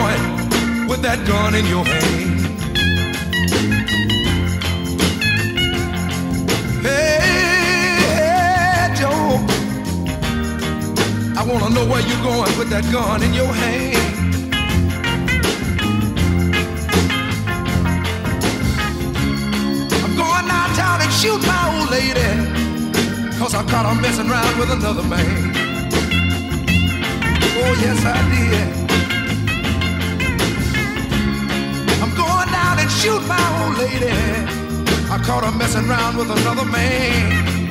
going with that gun in your hand? Hey, Joe, I wanna know where you're going with that gun in your hand. I'm going downtown and shoot my old lady, 'cause I caught her messing around with another man. Oh, yes, I did. I'm going down and shoot my old lady. I caught her messing around with another man.